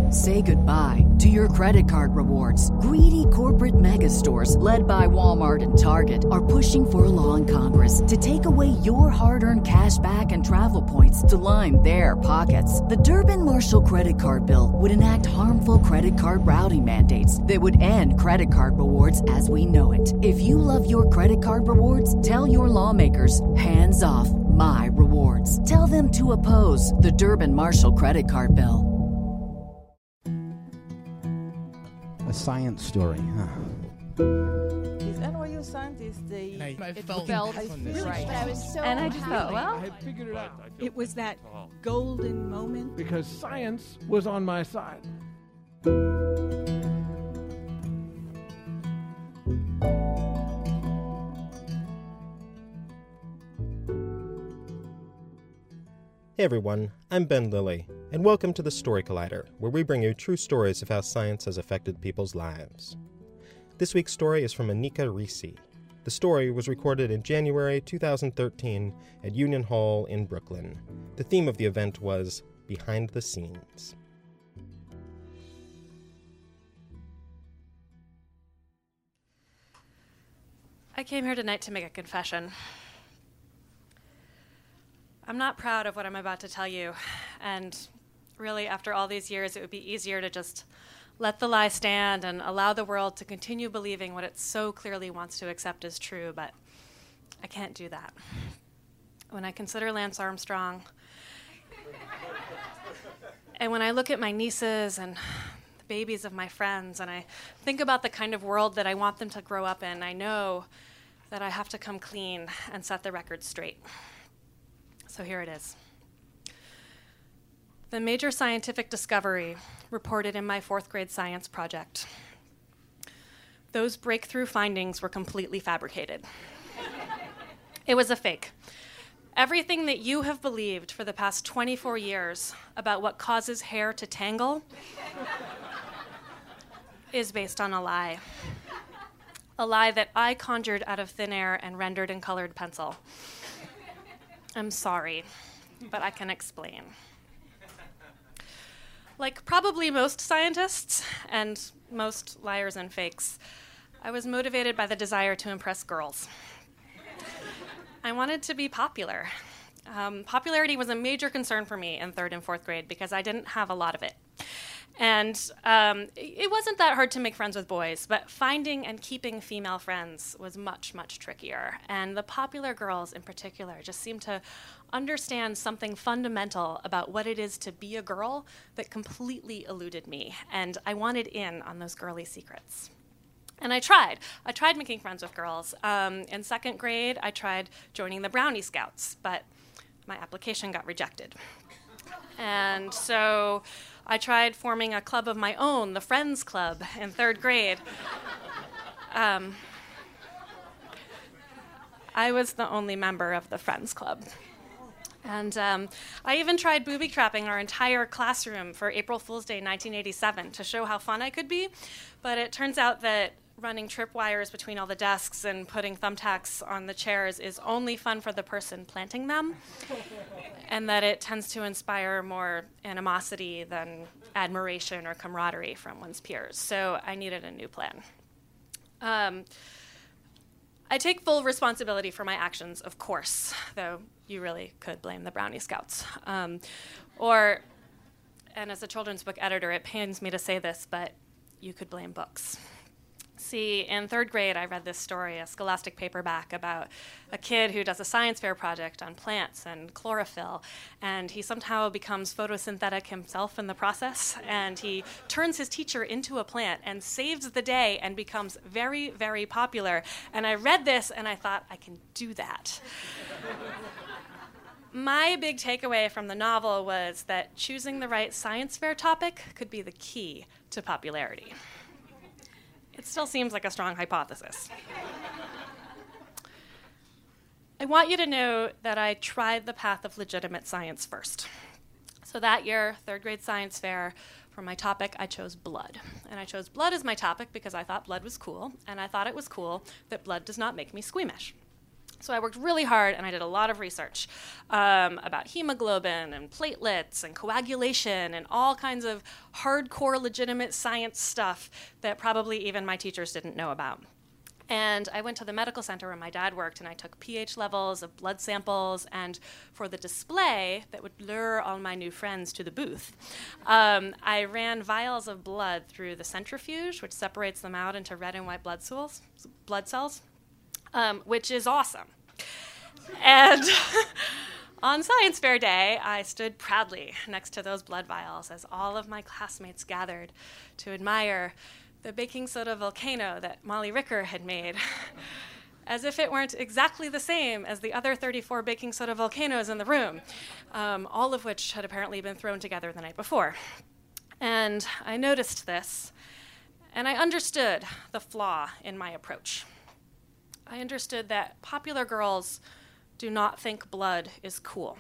Say goodbye to your credit card rewards. Greedy corporate mega stores, led by Walmart and Target, are pushing for a law in Congress to take away your hard-earned cash back and travel points to line their pockets. The Durbin-Marshall credit card bill would enact harmful credit card routing mandates that would end credit card rewards as we know it. If you love your credit card rewards, tell your lawmakers, hands off my rewards. Tell them to oppose the Durbin-Marshall credit card bill. A science story, huh? These NYU scientists, I felt right. But I was so And I just thought, well, I had figured it out. it was that golden moment. Because science was on my side. Hey everyone, I'm Ben Lilly, and welcome to the Story Collider, where we bring you true stories of how science has affected people's lives. This week's story is from Anika Risi. The story was recorded in January 2013 at Union Hall in Brooklyn. The theme of the event was Behind the Scenes. I came here tonight to make a confession. I'm not proud of what I'm about to tell you, and really, after all these years, it would be easier to just let the lie stand and allow the world to continue believing what it so clearly wants to accept as true, but I can't do that. When I consider Lance Armstrong, and when I look at my nieces and the babies of my friends, and I think about the kind of world that I want them to grow up in, I know that I have to come clean and set the record straight. So here it is. The major scientific discovery reported in my 4th grade science project. Those breakthrough findings were completely fabricated. It was a fake. Everything that you have believed for the past 24 years about what causes hair to tangle is based on a lie. A lie that I conjured out of thin air and rendered in colored pencil. I'm sorry, but I can explain. Like probably most scientists and most liars and fakes, I was motivated by the desire to impress girls. I wanted to be popular. Popularity was a major concern for me in 3rd and 4th grade because I didn't have a lot of it. And it wasn't that hard to make friends with boys, but finding and keeping female friends was much, much trickier. And the popular girls in particular just seemed to understand something fundamental about what it is to be a girl that completely eluded me. And I wanted in on those girly secrets. And I tried. I tried making friends with girls. In 2nd grade, I tried joining the Brownie Scouts, but my application got rejected. And so I tried forming a club of my own, the Friends Club, in 3rd grade. I was the only member of the Friends Club. And I even tried booby-trapping our entire classroom for April Fool's Day 1987 to show how fun I could be. But it turns out that running tripwires between all the desks and putting thumbtacks on the chairs is only fun for the person planting them, and that it tends to inspire more animosity than admiration or camaraderie from one's peers. So I needed a new plan. I take full responsibility for my actions, of course, though you really could blame the Brownie Scouts. And as a children's book editor, it pains me to say this, but you could blame books. See, in 3rd grade, I read this story, a Scholastic paperback, about a kid who does a science fair project on plants and chlorophyll, and he somehow becomes photosynthetic himself in the process, and he turns his teacher into a plant and saves the day and becomes very, very popular. And I read this, and I thought, I can do that. My big takeaway from the novel was that choosing the right science fair topic could be the key to popularity. It still seems like a strong hypothesis. I want you to know that I tried the path of legitimate science first. So that year, 3rd grade science fair, for my topic, I chose blood. And I chose blood as my topic because I thought blood was cool, and I thought it was cool that blood does not make me squeamish. So I worked really hard, and I did a lot of research about hemoglobin and platelets and coagulation and all kinds of hardcore legitimate science stuff that probably even my teachers didn't know about. And I went to the medical center where my dad worked, and I took pH levels of blood samples, and for the display that would lure all my new friends to the booth, I ran vials of blood through the centrifuge, which separates them out into red and white blood cells, which is awesome. And on Science Fair Day, I stood proudly next to those blood vials as all of my classmates gathered to admire the baking soda volcano that Molly Ricker had made, as if it weren't exactly the same as the other 34 baking soda volcanoes in the room, all of which had apparently been thrown together the night before. And I noticed this, and I understood the flaw in my approach. I understood that popular girls do not think blood is cool.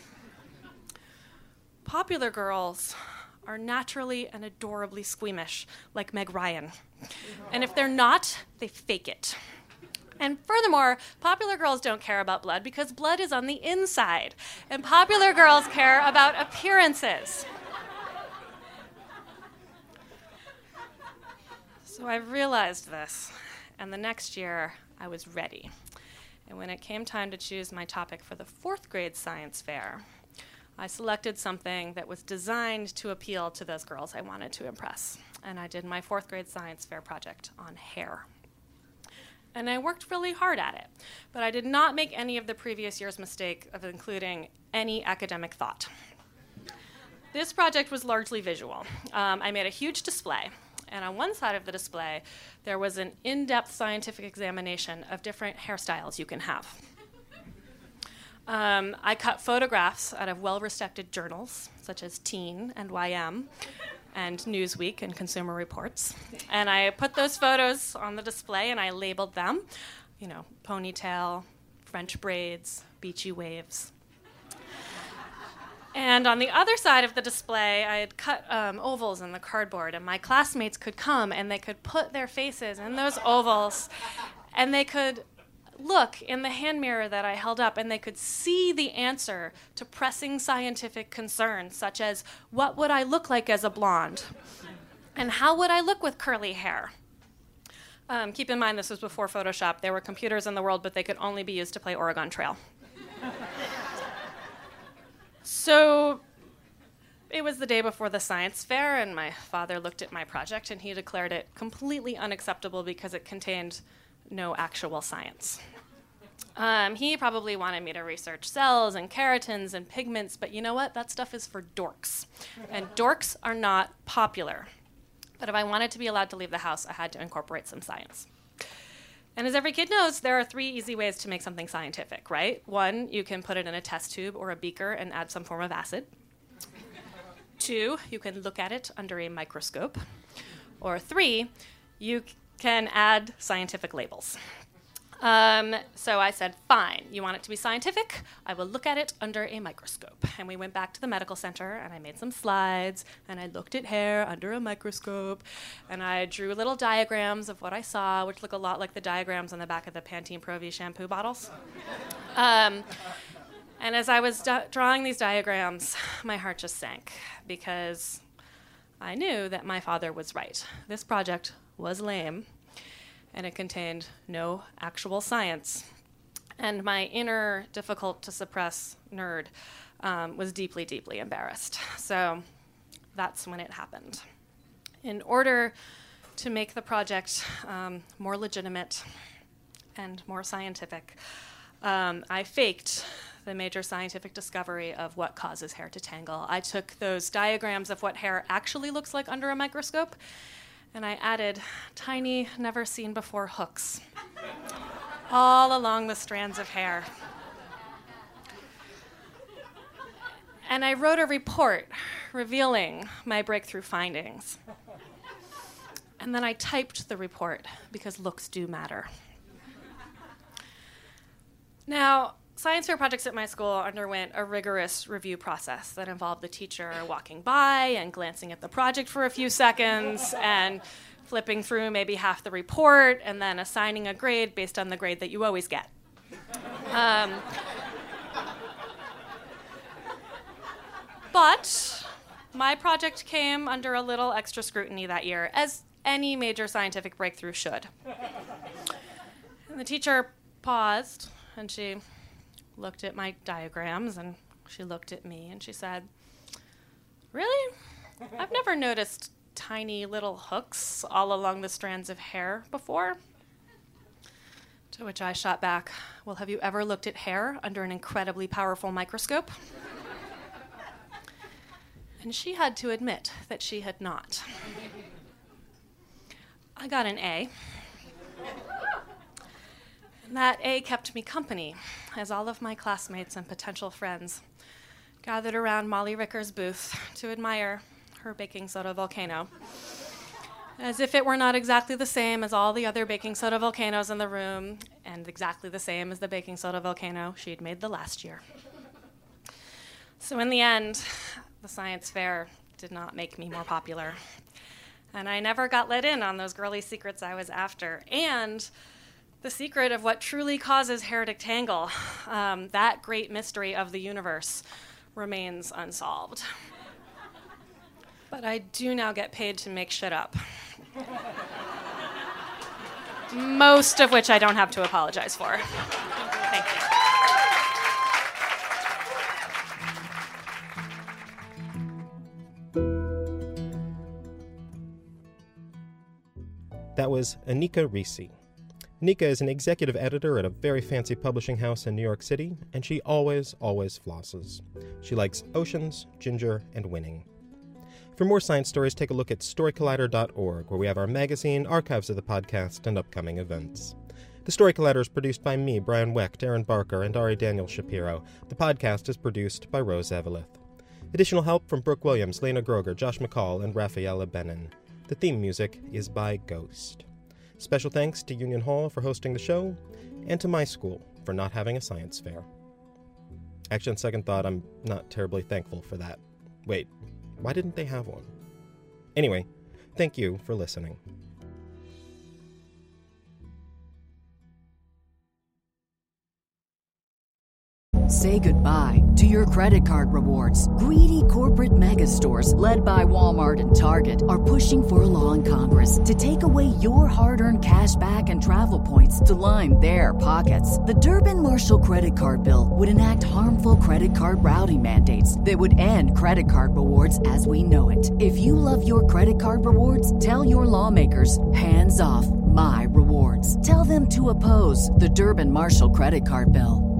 Popular girls are naturally and adorably squeamish, like Meg Ryan. And if they're not, they fake it. And furthermore, popular girls don't care about blood because blood is on the inside, and popular girls care about appearances. So I realized this, and the next year I was ready. And when it came time to choose my topic for the 4th grade science fair, I selected something that was designed to appeal to those girls I wanted to impress. And I did my 4th grade science fair project on hair. And I worked really hard at it, but I did not make any of the previous year's mistake of including any academic thought. This project was largely visual. I made a huge display, and on one side of the display, there was an in-depth scientific examination of different hairstyles you can have. I cut photographs out of well-respected journals, such as Teen and YM, and Newsweek and Consumer Reports. And I put those photos on the display, and I labeled them, ponytail, French braids, beachy waves. And on the other side of the display, I had cut ovals in the cardboard, and my classmates could come, and they could put their faces in those ovals, and they could look in the hand mirror that I held up, and they could see the answer to pressing scientific concerns, such as, what would I look like as a blonde? And how would I look with curly hair? Keep in mind, this was before Photoshop. There were computers in the world, but they could only be used to play Oregon Trail. So it was the day before the science fair, and my father looked at my project, and he declared it completely unacceptable because it contained no actual science. He probably wanted me to research cells and keratins and pigments, but you know what? That stuff is for dorks. And dorks are not popular. But if I wanted to be allowed to leave the house, I had to incorporate some science. And as every kid knows, there are 3 easy ways to make something scientific, right? 1, you can put it in a test tube or a beaker and add some form of acid. 2, you can look at it under a microscope. Or 3, you can add scientific labels. So I said, fine, you want it to be scientific? I will look at it under a microscope. And we went back to the medical center, and I made some slides, and I looked at hair under a microscope, and I drew little diagrams of what I saw, which look a lot like the diagrams on the back of the Pantene Pro-V shampoo bottles. And as I was drawing these diagrams, my heart just sank, because I knew that my father was right. This project was lame, and it contained no actual science. And my inner, difficult-to-suppress nerd was deeply, deeply embarrassed. So that's when it happened. In order to make the project more legitimate and more scientific, I faked the major scientific discovery of what causes hair to tangle. I took those diagrams of what hair actually looks like under a microscope, and I added tiny, never-seen-before hooks all along the strands of hair. And I wrote a report revealing my breakthrough findings. And then I typed the report, because looks do matter. Now, science fair projects at my school underwent a rigorous review process that involved the teacher walking by and glancing at the project for a few seconds and flipping through maybe half the report and then assigning a grade based on the grade that you always get. But my project came under a little extra scrutiny that year, as any major scientific breakthrough should. And the teacher paused, and she looked at my diagrams, and she looked at me, and she said, "Really? I've never noticed tiny little hooks all along the strands of hair before." To which I shot back, "Well, have you ever looked at hair under an incredibly powerful microscope?" And she had to admit that she had not. I got an A. And that A kept me company as all of my classmates and potential friends gathered around Molly Ricker's booth to admire her baking soda volcano, as if it were not exactly the same as all the other baking soda volcanoes in the room, and exactly the same as the baking soda volcano she'd made the last year. So in the end, the science fair did not make me more popular. And I never got let in on those girly secrets I was after. And the secret of what truly causes hair to tangle, that great mystery of the universe, remains unsolved. But I do now get paid to make shit up. Most of which I don't have to apologize for. Thank you. That was Anika Risi. Anika is an executive editor at a very fancy publishing house in New York City, and she always flosses. She likes oceans, ginger, and winning. For more science stories, take a look at storycollider.org, where we have our magazine, archives of the podcast, and upcoming events. The Story Collider is produced by me, Brian Wecht, Aaron Barker, and Ari Daniel Shapiro. The podcast is produced by Rose Eveleth. Additional help from Brooke Williams, Lena Groger, Josh McCall, and Rafaela Benin. The theme music is by Ghost. Special thanks to Union Hall for hosting the show, and to my school for not having a science fair. Actually, on second thought, I'm not terribly thankful for that. Wait, why didn't they have one? Anyway, thank you for listening. Say goodbye to your credit card rewards. Greedy corporate mega stores, led by Walmart and Target, are pushing for a law in Congress to take away your hard-earned cash back and travel points to line their pockets. The Durbin-Marshall credit card bill would enact harmful credit card routing mandates that would end credit card rewards as we know it. If you love your credit card rewards, tell your lawmakers, hands off my rewards. Tell them to oppose the Durbin-Marshall credit card bill.